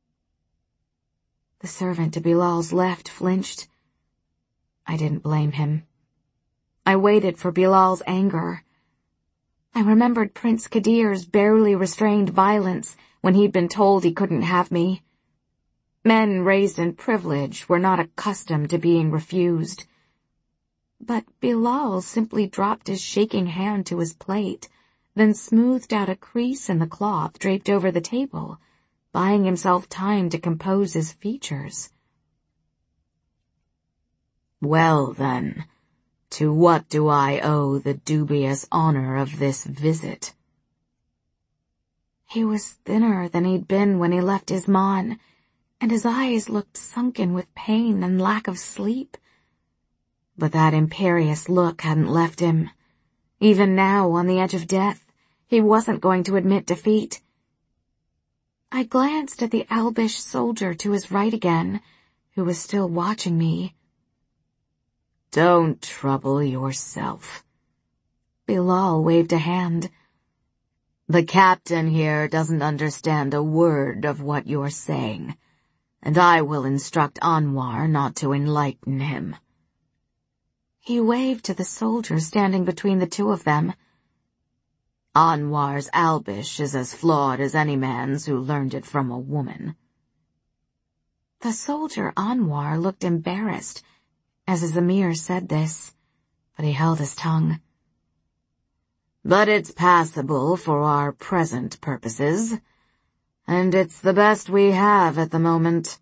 The servant to Bilal's left flinched. I didn't blame him. I waited for Bilal's anger. I remembered Prince Kadir's barely restrained violence when he'd been told he couldn't have me. Men raised in privilege were not accustomed to being refused. But Bilal simply dropped his shaking hand to his plate, then smoothed out a crease in the cloth draped over the table, buying himself time to compose his features. "Well, then, to what do I owe the dubious honor of this visit?" He was thinner than he'd been when he left Isman, and his eyes looked sunken with pain and lack of sleep. But that imperious look hadn't left him. Even now, on the edge of death, he wasn't going to admit defeat. I glanced at the Albish soldier to his right again, who was still watching me. "Don't trouble yourself." Bilal waved a hand. "The captain here doesn't understand a word of what you're saying, and I will instruct Anwar not to enlighten him." He waved to the soldier standing between the two of them. "Anwar's Albish is as flawed as any man's who learned it from a woman." The soldier Anwar looked embarrassed as his emir said this, but he held his tongue. "But it's passable for our present purposes, and it's the best we have at the moment."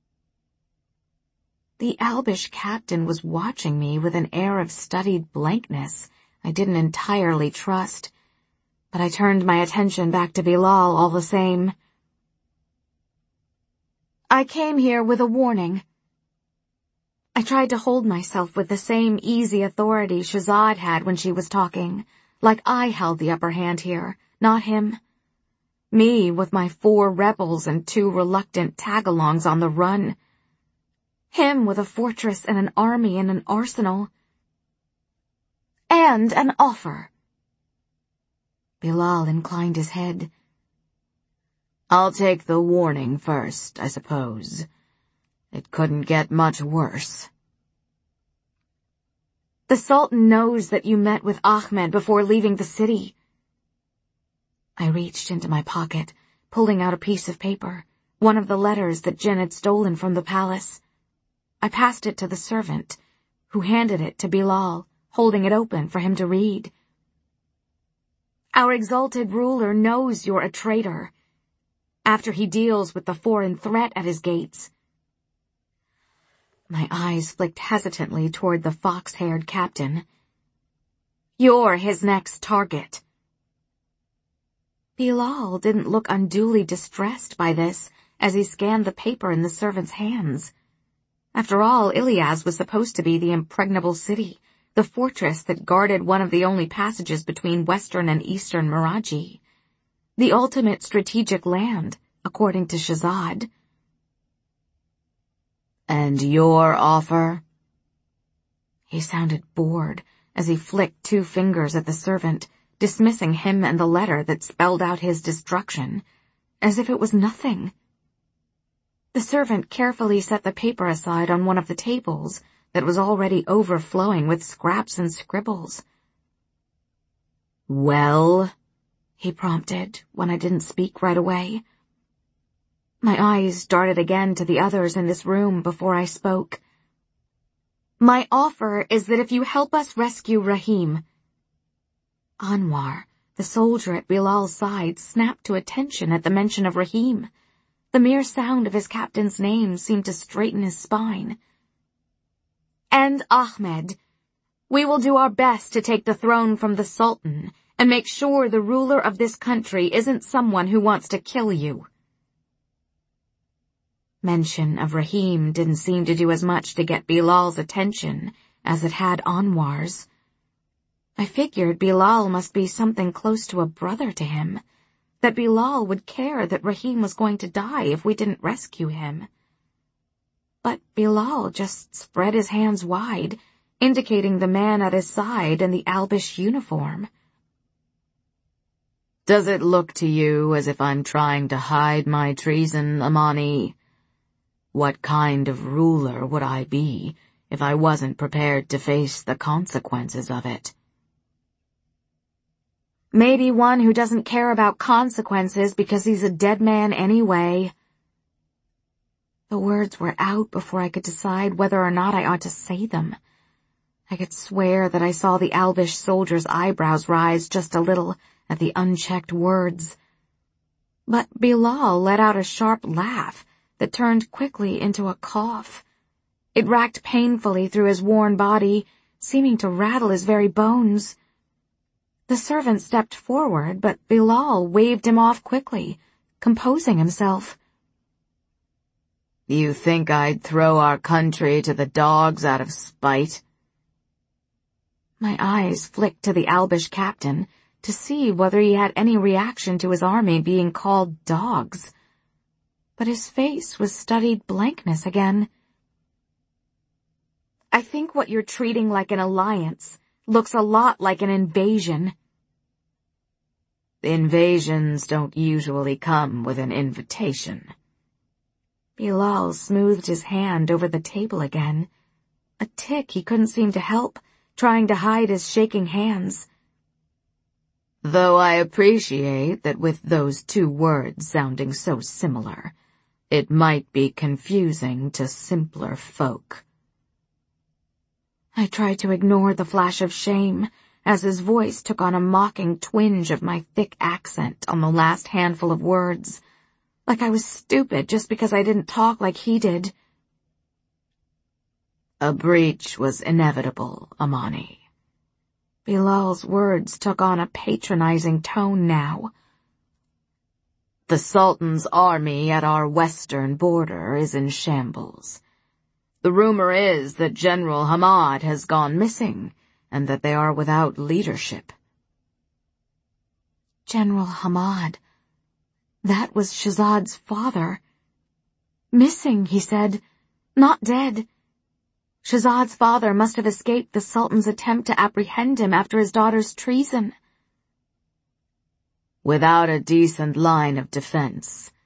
The Albish captain was watching me with an air of studied blankness I didn't entirely trust, but I turned my attention back to Bilal all the same. "I came here with a warning." I tried to hold myself with the same easy authority Shahzad had when she was talking, like I held the upper hand here, not him. Me with my 4 rebels and 2 reluctant tagalongs on the run. Him with a fortress and an army and an arsenal. And an offer. Bilal inclined his head. I'll take the warning first, I suppose. It couldn't get much worse. The Sultan knows that you met with Ahmed before leaving the city. I reached into my pocket, pulling out a piece of paper, one of the letters that Jinn had stolen from the palace. I passed it to the servant, who handed it to Bilal, holding it open for him to read. Our exalted ruler knows you're a traitor. After he deals with the foreign threat at his gates. My eyes flicked hesitantly toward the fox-haired captain. You're his next target. Bilal didn't look unduly distressed by this as he scanned the paper in the servant's hands. After all, Ilyas was supposed to be the impregnable city, the fortress that guarded one of the only passages between western and eastern Meraji. The ultimate strategic land, according to Shahzad. And your offer? He sounded bored as he flicked 2 fingers at the servant, dismissing him and the letter that spelled out his destruction, as if it was nothing. The servant carefully set the paper aside on one of the tables that was already overflowing with scraps and scribbles. Well, he prompted when I didn't speak right away. My eyes darted again to the others in this room before I spoke. My offer is that if you help us rescue Rahim. Anwar, the soldier at Bilal's side, snapped to attention at the mention of Rahim. The mere sound of his captain's name seemed to straighten his spine. And Ahmed, we will do our best to take the throne from the Sultan and make sure the ruler of this country isn't someone who wants to kill you. Mention of Rahim didn't seem to do as much to get Bilal's attention as it had Anwar's. I figured Bilal must be something close to a brother to him, that Bilal would care that Rahim was going to die if we didn't rescue him. But Bilal just spread his hands wide, indicating the man at his side in the Albish uniform. Does it look to you as if I'm trying to hide my treason, Amani? What kind of ruler would I be if I wasn't prepared to face the consequences of it? Maybe one who doesn't care about consequences because he's a dead man anyway. The words were out before I could decide whether or not I ought to say them. I could swear that I saw the Albish soldier's eyebrows rise just a little at the unchecked words. But Bilal let out a sharp laugh that turned quickly into a cough. It racked painfully through his worn body, seeming to rattle his very bones. The servant stepped forward, but Bilal waved him off quickly, composing himself. You think I'd throw our country to the dogs out of spite? My eyes flicked to the Albish captain to see whether he had any reaction to his army being called dogs. But his face was studied blankness again. I think what you're treating like an alliance looks a lot like an invasion. Invasions don't usually come with an invitation. Bilal smoothed his hand over the table again. A tic he couldn't seem to help, trying to hide his shaking hands. Though I appreciate that with those 2 words sounding so similar, it might be confusing to simpler folk. I tried to ignore the flash of shame as his voice took on a mocking twinge of my thick accent on the last handful of words, like I was stupid just because I didn't talk like he did. A breach was inevitable, Amani. Bilal's words took on a patronizing tone now. The Sultan's army at our western border is in shambles. The rumor is that General Hamad has gone missing, and that they are without leadership. General Hamad. That was Shahzad's father. Missing, he said. Not dead. Shahzad's father must have escaped the Sultan's attempt to apprehend him after his daughter's treason. Without a decent line of defense,